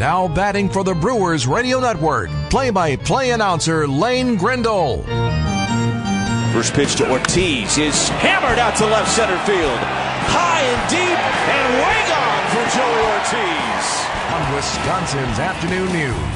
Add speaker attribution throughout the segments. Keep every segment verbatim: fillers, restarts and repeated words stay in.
Speaker 1: Now batting for the Brewers Radio Network, play-by-play announcer Lane Grindle.
Speaker 2: First pitch to Ortiz is hammered out to left center field. High and deep and way gone for Joey Ortiz.
Speaker 1: On Wisconsin's Afternoon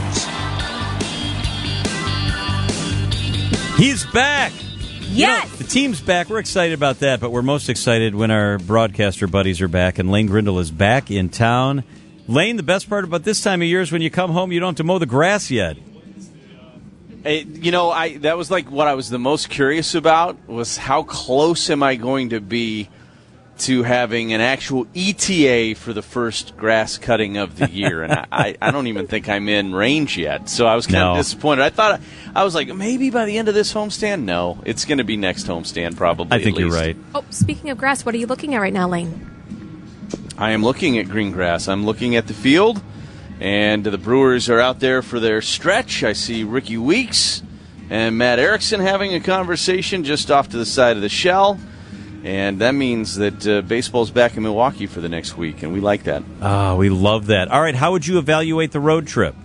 Speaker 1: News.
Speaker 3: He's back.
Speaker 4: Yes.
Speaker 3: You know, the team's back. We're excited about that, but we're most excited when our broadcaster buddies are back, and Lane Grindle is back in town. Lane, the best part about this time of year is when you come home, you don't have to mow the grass yet.
Speaker 2: Hey, you know, I that was like what I was the most curious about was how close am I going to be to having an actual E T A for the first grass cutting of the year, and I, I, I don't even think I'm in range yet. So I was kind
Speaker 3: No.
Speaker 2: of disappointed. I thought I was like maybe by the end of this homestand. No, it's going to be next homestand probably.
Speaker 3: I think
Speaker 2: at
Speaker 3: you're
Speaker 2: least.
Speaker 3: right.
Speaker 4: Oh, speaking of grass, what are you looking at right now, Lane?
Speaker 2: I am looking at green grass. I'm looking at the field, and the Brewers are out there for their stretch. I see Ricky Weeks and Matt Erickson having a conversation just off to the side of the shell. And that means that uh, baseball's back in Milwaukee for the next week, and we like that.
Speaker 3: Ah, we love that. All right, how would you evaluate the road trip?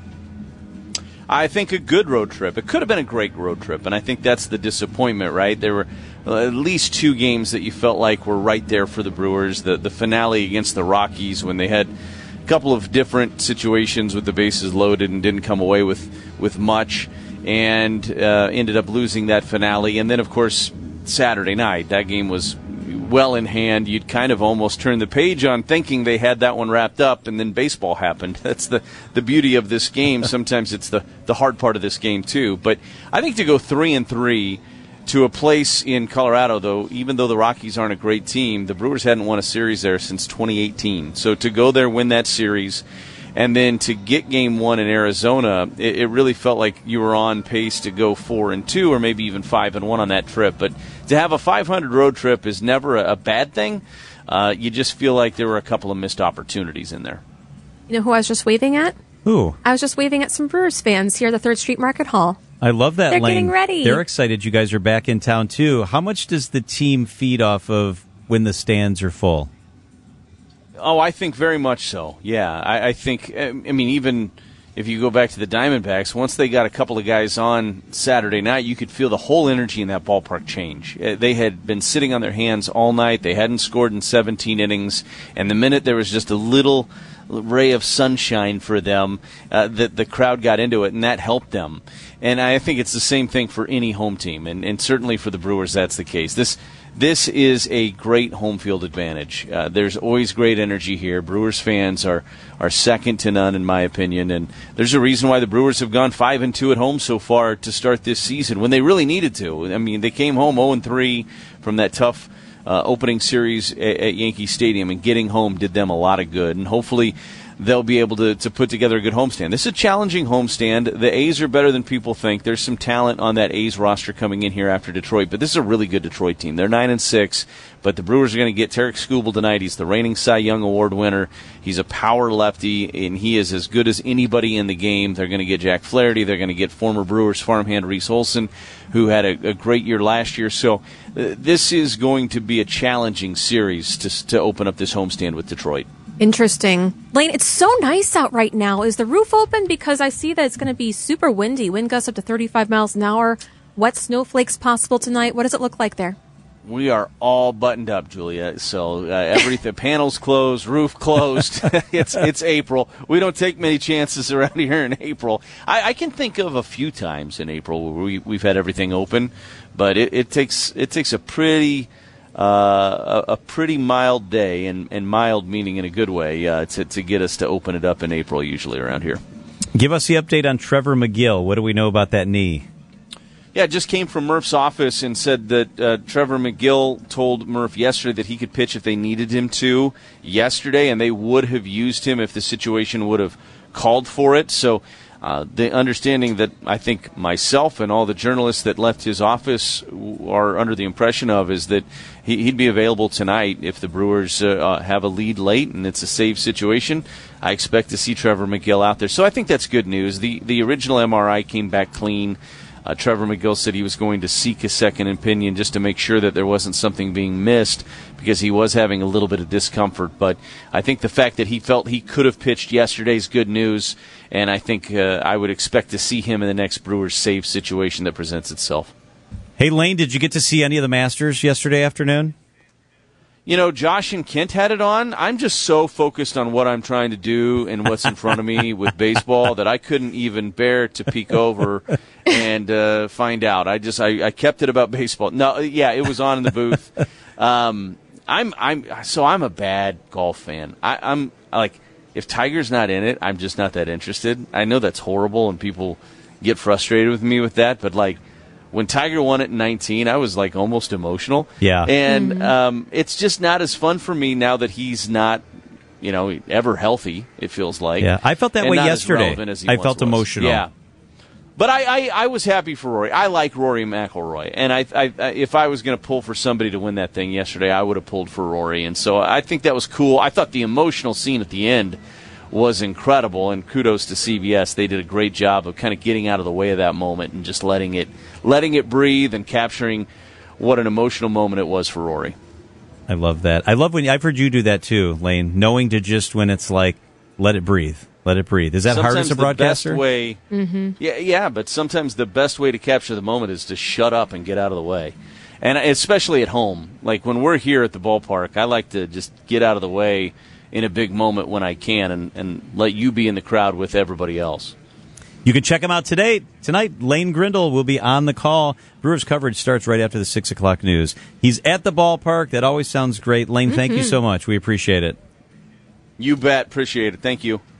Speaker 2: I think a good road trip. It could have been a great road trip, and I think that's the disappointment, right? There were uh, at least two games that you felt like were right there for the Brewers. The, the finale against the Rockies when they had a couple of different situations with the bases loaded and didn't come away with, with much, and uh, ended up losing that finale. And then, of course, Saturday night, that game was well in hand. You'd kind of almost turn the page on thinking they had that one wrapped up, and then baseball happened. That's the, the beauty of this game. Sometimes it's the, the hard part of this game, too. But I think to go three and three to a place in Colorado, though, even though the Rockies aren't a great team, the Brewers hadn't won a series there since twenty eighteen. So to go there, win that series, and then to get game one in Arizona, it, it really felt like you were on pace to go four and two, or maybe even five and one on that trip. But to have a five hundred road trip is never a, a bad thing. Uh, you just feel like there were a couple of missed opportunities in there.
Speaker 4: You know who I was just waving at?
Speaker 3: Who?
Speaker 4: I was just waving at some Brewers fans here at the Third Street Market Hall.
Speaker 3: I love that,
Speaker 4: They're
Speaker 3: Lane.
Speaker 4: getting ready.
Speaker 3: They're excited you guys are back in town, too. How much does the team feed off of when the stands are full?
Speaker 2: Oh, I think very much so. Yeah, I, I think, I mean, even if you go back to the Diamondbacks, once they got a couple of guys on Saturday night, you could feel the whole energy in that ballpark change. They had been sitting on their hands all night. They hadn't scored in seventeen innings, and the minute there was just a little ray of sunshine for them, uh, that the crowd got into it, and that helped them. And I think it's the same thing for any home team, and, and certainly for the Brewers that's the case. This This is a great home field advantage. Uh, there's always great energy here. Brewers fans are, are second to none, in my opinion, and there's a reason why the Brewers have gone five and two at home so far to start this season when they really needed to. I mean, they came home oh and three from that tough uh, opening series at, at Yankee Stadium, and getting home did them a lot of good, and hopefully they'll be able to, to put together a good homestand. This is a challenging homestand. The A's are better than people think. There's some talent on that A's roster coming in here after Detroit, but this is a really good Detroit team. They're nine and six, but the Brewers are going to get Tarek Skubal tonight. He's the reigning Cy Young Award winner. He's a power lefty, and he is as good as anybody in the game. They're going to get Jack Flaherty. They're going to get former Brewers farmhand Reese Olson, who had a, a great year last year. So uh, this is going to be a challenging series to, to open up this homestand with Detroit.
Speaker 4: Interesting. Lane, it's so nice out right now. Is the roof open? Because I see that it's going to be super windy. Wind gusts up to thirty-five miles an hour. Wet snowflakes possible tonight. What does it look like there?
Speaker 2: We are all buttoned up, Julia. So uh, everything, panels closed, roof closed. it's it's April. We don't take many chances around here in April. I, I can think of a few times in April where we, we've had everything open, but it, it takes it takes a pretty uh, a, a pretty mild day, and, and mild meaning in a good way, uh, to to get us to open it up in April usually around here.
Speaker 3: Give us the update on Trevor McGill. What do we know about that knee?
Speaker 2: Yeah, it just came from Murph's office and said that uh, Trevor McGill told Murph yesterday that he could pitch if they needed him to yesterday, and they would have used him if the situation would have called for it. So uh, the understanding that I think myself and all the journalists that left his office are under the impression of is that he, he'd be available tonight if the Brewers uh, have a lead late and it's a save situation. I expect to see Trevor McGill out there. So I think that's good news. The, the original M R I came back clean. Uh, Trevor McGill said he was going to seek a second opinion just to make sure that there wasn't something being missed because he was having a little bit of discomfort. But I think the fact that he felt he could have pitched yesterday is good news, and I think uh, I would expect to see him in the next Brewers save situation that presents itself.
Speaker 3: Hey, Lane, did you get to see any of the Masters yesterday afternoon?
Speaker 2: You know, Josh and Kent had it on. I'm just so focused on what I'm trying to do and what's in front of me with baseball that I couldn't even bear to peek over and uh, find out. I just I, I kept it about baseball. No, yeah, it was on in the booth. Um, I'm I'm so I'm a bad golf fan. I, I'm like if Tiger's not in it, I'm just not that interested. I know that's horrible and people get frustrated with me with that, but like. When Tiger won it in nineteen, I was like almost emotional.
Speaker 3: Yeah.
Speaker 2: And
Speaker 4: Mm-hmm.
Speaker 2: um, it's just not as fun for me now that he's not, you know, ever healthy, it feels like.
Speaker 3: Yeah, I felt that
Speaker 2: and
Speaker 3: way
Speaker 2: not as
Speaker 3: yesterday.
Speaker 2: relevant as he
Speaker 3: I
Speaker 2: once
Speaker 3: felt
Speaker 2: was.
Speaker 3: emotional.
Speaker 2: Yeah. But I, I, I was happy for Rory. I like Rory McIlroy. And I, I, I if I was going to pull for somebody to win that thing yesterday, I would have pulled for Rory. And so I think that was cool. I thought the emotional scene at the end was incredible, and kudos to C B S. They did a great job of kind of getting out of the way of that moment and just letting it letting it breathe and capturing what an emotional moment it was for Rory.
Speaker 3: I love that. I love when I've heard you do that too, Lane. Knowing to just when it's like, let it breathe, let it breathe. Is that
Speaker 2: sometimes
Speaker 3: hard as a broadcaster?
Speaker 2: The best way,
Speaker 4: Mm-hmm.
Speaker 2: yeah, yeah, but sometimes the best way to capture the moment is to shut up and get out of the way, and especially at home. Like when we're here at the ballpark, I like to just get out of the way in a big moment when I can, and, and let you be in the crowd with everybody else.
Speaker 3: You can check him out today. Tonight, Lane Grindle will be on the call. Brewers coverage starts right after the six o'clock news. He's at the ballpark. That always sounds great. Lane, mm-hmm. Thank you so much. We appreciate it.
Speaker 2: You bet. Appreciate it. Thank you.